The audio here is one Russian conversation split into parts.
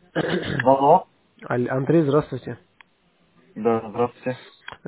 Алло. Андрей, здравствуйте. Да, здравствуйте.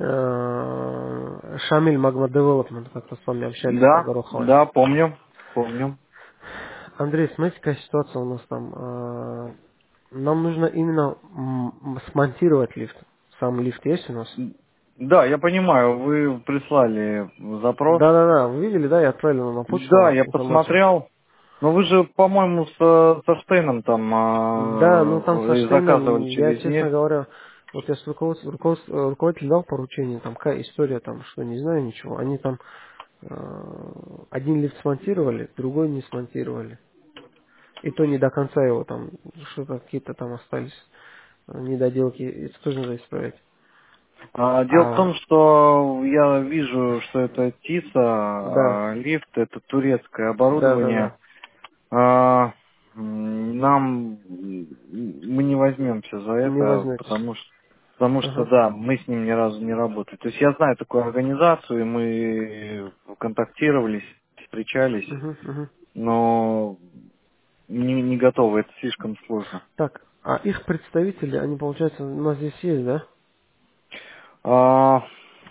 Шамиль Magma Development, как-то с вами общались по Да, Гороховой. да, помню, помню. Андрей, смотрите, какая ситуация у нас там. Нам нужно именно смонтировать лифт. Сам лифт есть у нас? Да, я понимаю, вы прислали запрос. Да-да-да, вы видели, да, я отправил на почту Да, вам я информацию. посмотрел. Но вы же, по-моему, со Штейном там Да, ну там со заказывали Штейном, я, через честно них. говоря, вот я с руководитель дал поручение, там какая история, там, что не знаю ничего. Они там один лифт смонтировали, другой не смонтировали. И то не до конца его там, что-то какие-то там остались недоделки, это тоже надо исправить. Дело в том, А, что я вижу, что это ТИСа, да, лифт, это турецкое да, да, оборудование. да, Мы не возьмемся за не это, возьметесь. потому что, Ага, да, мы с ним ни разу не работали. То есть я знаю такую организацию, и мы контактировались, встречались, угу, угу. но не готовы, это слишком сложно. Так, а их представители, они, получается, у нас здесь есть, да? А,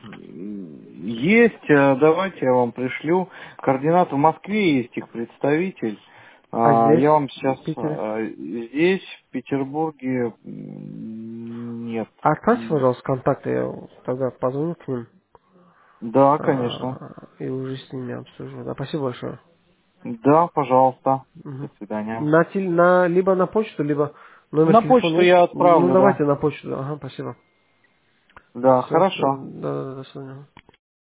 Есть, давайте я вам пришлю. Координаты в Москве есть их представитель. А здесь, Я вам сейчас в Питере? здесь, в Петербурге, нет. Отправьте, пожалуйста, контакты, я тогда позвоню к ним Да, конечно. и уже с ними обсужу. Да, спасибо большое. Да, пожалуйста. До Мгм. свидания. Либо на почту, либо номер На телефона почту есть? я Ну, отправлю, да. давайте на почту. Ага, спасибо. Да, Все, хорошо. да, до свидания.